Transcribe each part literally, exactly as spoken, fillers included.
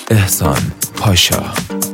احسان پاشا.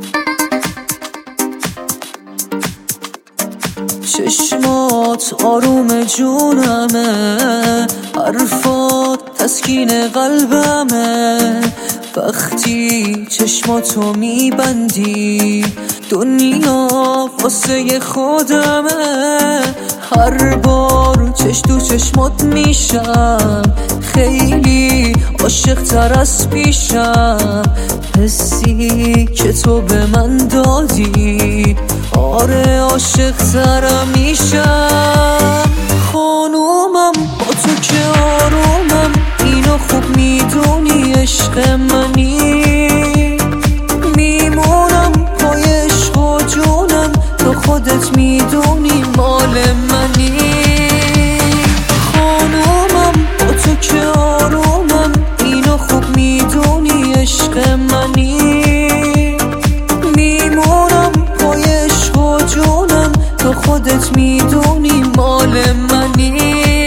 چشمات آروم جونمه، حرفات تسکین قلبمه. وقتی چشماتو میبندی دنیا واسه خودمه. هر بار چش تو چشمات میشم، خیلی عاشق تر از پیشم. حسی که تو به من دادی، آره عاشق ترم میشم. خانومم با تو که آرومم، اینو خوب میدونی عشق منی. میمونم پای عشق و جونم، تو خودت میدونی مال منی. خانومم با تو که آرومم، اینو خوب میدونی عشق منی. میمونم پای عشق و جونم، تو خودت میدونی مال منی.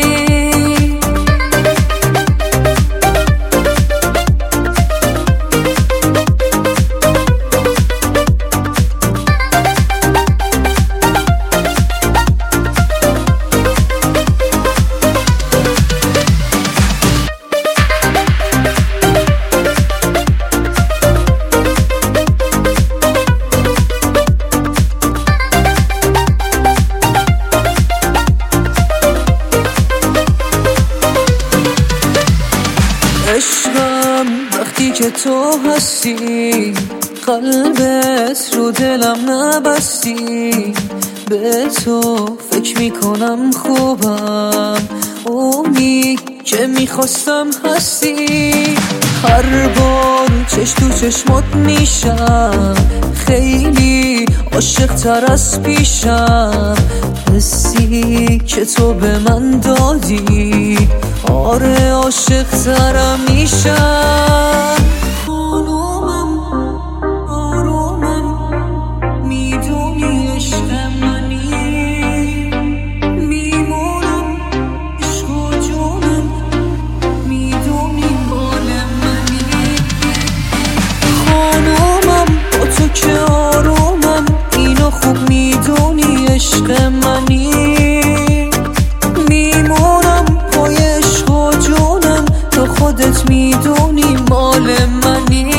عشقم وقتی که تو هستی، قلبت رو دلم نبستی. به تو فکر میکنم خوبم، اونی که میخواستم هستی. هر بار چش تو چشمات میشم، خیلی عاشق تر از پیشم. حسی که تو به من دادی، آره عاشق ترم میشم. خانومم آرومم، میدونی عشق منی. میمونم عشق و جونم، میدونی مال منی. خانومم با تو که آرومم، اینو خوب میدونی عشق منی. میمونم پای عشق و جونم، تو خودت میدونی مال منی.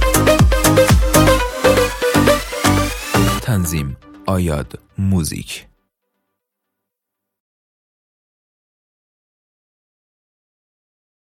تنظیم آیاد موزیک.